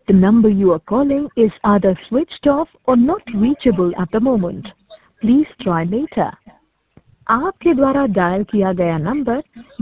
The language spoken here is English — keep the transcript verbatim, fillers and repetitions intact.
The number you are calling is either switched off or not reachable at the moment. Please try later. आपके द्वारा dial किया गया number